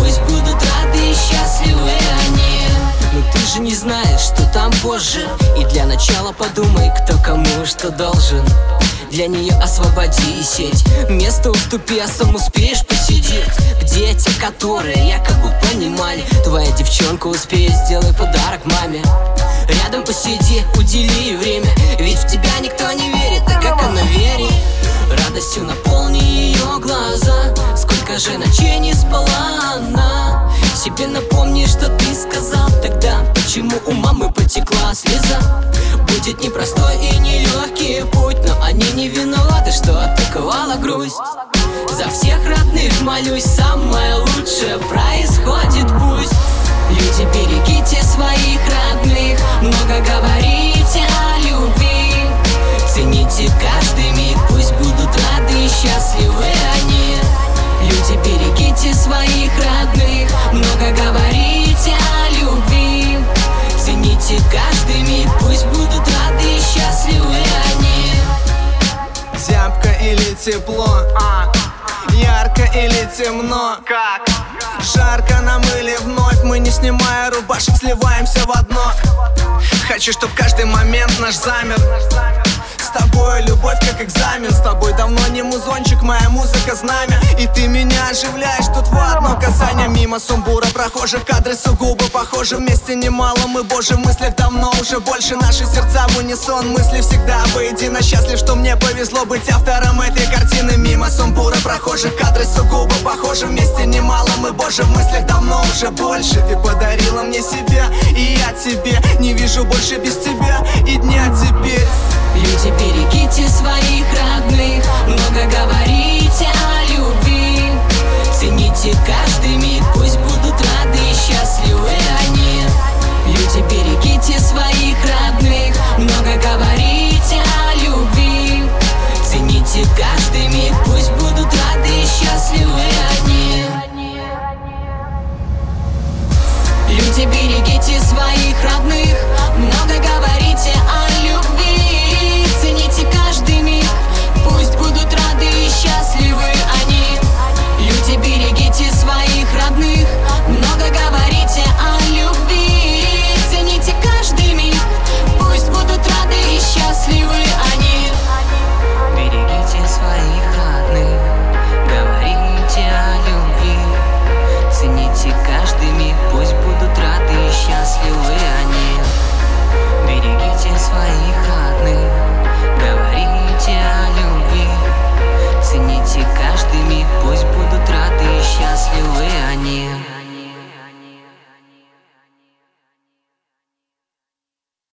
пусть будут рады и счастливы они. Но ты же не знаешь, что там позже. И для начала подумай, кто кому что должен. Для нее освободи сеть, место уступи, а сам успеешь посидеть. Где те, которые якобы понимали? Твоя девчонка успеет, сделай подарок маме. Рядом посиди, удели ей время, ведь в тебя никто не верит, а как она верит? Радостью наполни ее глаза. Сколько же ночей не спала она. Себе напомни, что ты сказал тогда. Почему у мамы потекла слеза? Будет непростой и нелегкий путь, но они не виноваты, что атаковала грусть. За всех родных молюсь, самое лучшее происходит пусть. Люди, берегите своих родных, много говорите о любви. Цените каждый миг, пусть будут рады и счастливы они. Люди, берегите своих родных, много говорите о любви. Цените каждый миг, пусть будут рады и счастливы они. Зябко или тепло? Ярко или темно? Как? Жарко нам или вновь? Мы, не снимая рубашек, сливаемся в одно. Хочу, чтоб каждый момент наш замер. С тобой любовь как экзамен. С тобой давно не музончик, моя музыка знамя. И ты меня оживляешь тут в одно касание. Мимо сумбура прохожих, кадры сугубо похожи. Вместе немало мы, боже, в мыслях давно уже больше. Наши сердца в унисон, мысли всегда воедино. Счастлив, что мне повезло быть автором этой картины. Мимо сумбура прохожих, кадры сугубо похожи. Вместе немало мы, боже, в мыслях давно уже больше. Ты подарила мне себя, и я тебе. Не вижу больше без тебя и дня теперь. Люди, берегите своих родных, много говорите о любви. Цените каждый